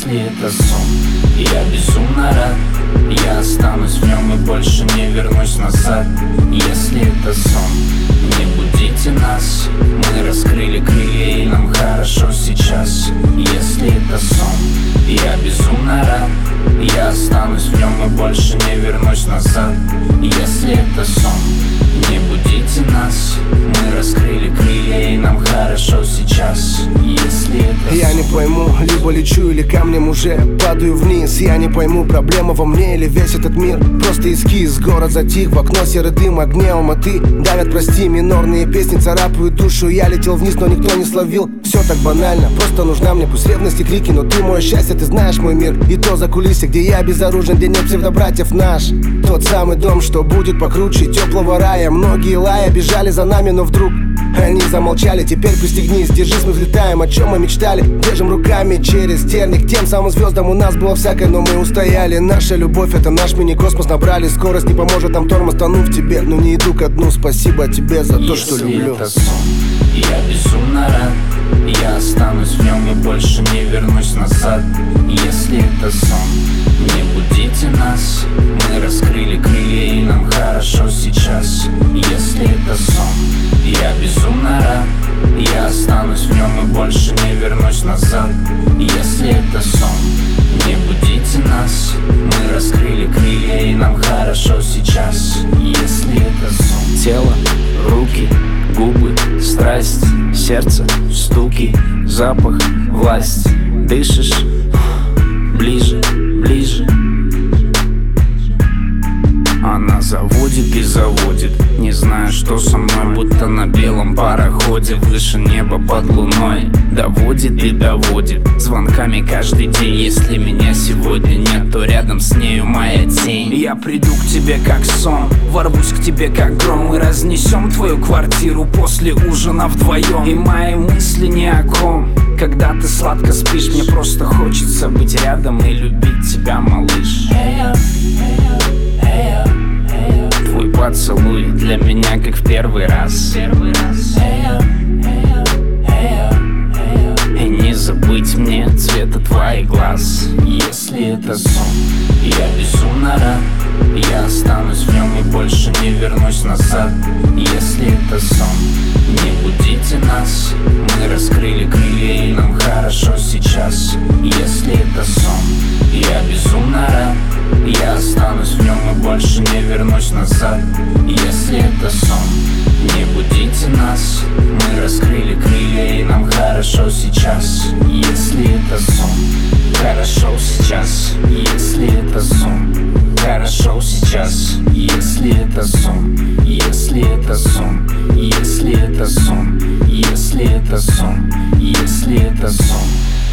Если это сон, я безумно рад. Я останусь в нем и больше не вернусь назад. Если это сон, не будите нас. Мы раскрыли крылья и нам хорошо сейчас. Если это сон, я безумно рад. Я останусь в нем и больше не вернусь назад. Если это сон, не будите нас. Мы раскрыли крылья и нам хорошо сейчас. Если это я не пойму, либо лечу или камнем уже падаю вниз. Я не пойму, проблема во мне или весь этот мир просто эскиз. Город затих, в окно серый дым, огне Алматы давят, прости, минорные песни царапают душу. Я летел вниз, но никто не словил. Все так банально, просто нужна мне пусть ревности, крики. Но ты мое счастье, ты знаешь мой мир. И то за кулисы, где я безоружен, где нет псевдобратьев наш. Тот самый дом, что будет покруче теплого рая. Многие лая бежали за нами, но вдруг они замолчали. Теперь пристегнись, держись, мы взлетаем. О чем мы мечтали, держим руками через терник. Тем самым звездам у нас было всякое, но мы устояли. Наша любовь, это наш мини-космос. Набрали скорость, не поможет нам тормоз, тону в тебе. Но не иду ко дну, спасибо тебе за то, что люблю. Если это сон, я безумно рад. Я останусь в нем и больше не вернусь назад. Если это сон, не будите нас. Мы раскрыли крылья и нам хорошо сейчас. Если это сон, я безумно рад. Я останусь в нем и больше не вернусь назад. Если это сон, не будите нас. Мы раскрыли крылья и нам хорошо сейчас. Если это сон. Тело, руки, губы, страсть, сердце, стуки, запах, власть. Дышишь ближе, ближе. Она заводит и заводит, не знаю, что со мной, будто на белом пароходе выше неба под луной. Доводит и доводит звонками каждый день. Если меня сегодня нет, то рядом с нею моя тень. Я приду к тебе как сон, ворвусь к тебе как гром. Мы разнесем твою квартиру после ужина вдвоем. И мои мысли ни о ком. Когда ты сладко спишь, мне просто хочется быть рядом и любить тебя, малыш. Твой поцелуй для меня как в первый раз. И не забыть мне цвета твоих глаз. Если это сон, я безумно рад. Я останусь в нем и больше не вернусь назад. Если это сон, не будите нас. Мы раскрыли крылья и нам хорошо сейчас. Если это сон, я безумно рад. Я останусь в нем и больше не вернусь назад. Если это сон, не будите нас. Мы раскрыли крылья и нам хорошо сейчас. Если это сон, хорошо сейчас. Если это сон, хорошо сейчас. Если это сон, если это сон, если это сон, если это сон, если это сон.